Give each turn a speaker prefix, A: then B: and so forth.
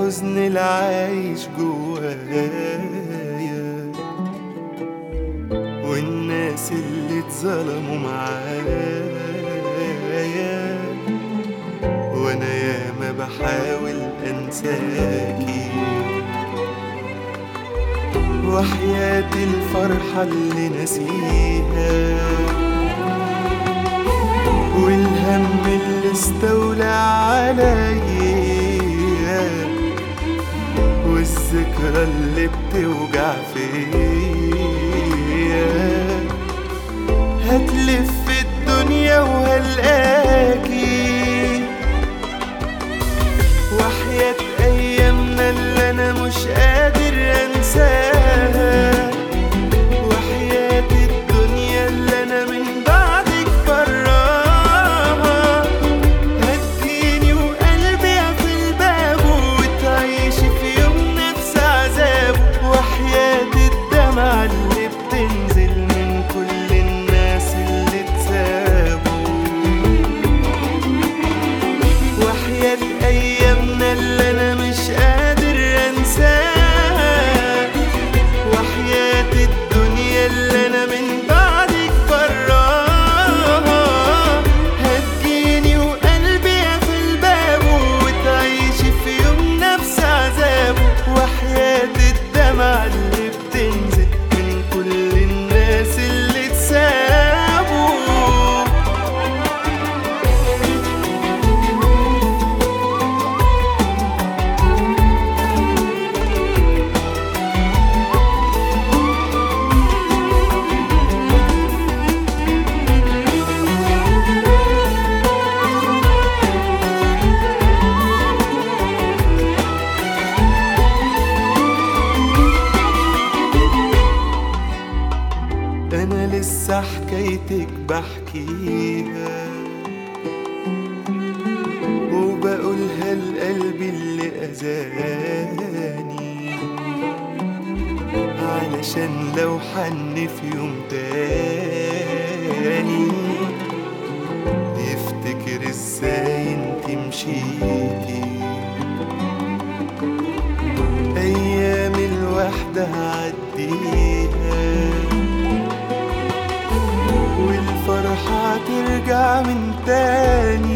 A: الحزن العايش جوايا، والناس اللي اتظلموا معايا، وانا ياما بحاول انساكي، وحياة الفرحة اللي نسيها، والهم اللي استولى عليا، والذكرى اللي بتوجع فيا. هتلف الدنيا وهلقاكي، وحياة أيامنا اللي أنا مش قادر أنساها، وحياة الدنيا اللي أنا من بعدك براها. هتجيني وقلبي في الباب وتعيشي في يوم نفس عذابه، وحياة الدمعة اللي بتنزل من كل الناس اللي اتسابوا، وحياة أيامنا اللي أنا مش قادر أنساها، وحياة الدنيا اللي أنا من بعدك براها. هتجيني وقلبي في الباب وتعيشي في يوم نفس عذابه، وحياة الدمعة اللي بتنزل من كل الناس اللي اتسابوا. أنا لسه حكايتك بحكيها، وبقولها لقلبي اللي أذاني، علشان لو حن في يوم تاني يفتكر ازاي انتي مشيتي. أيام الوحدة هعديها، والفرحة ترجع من تاني.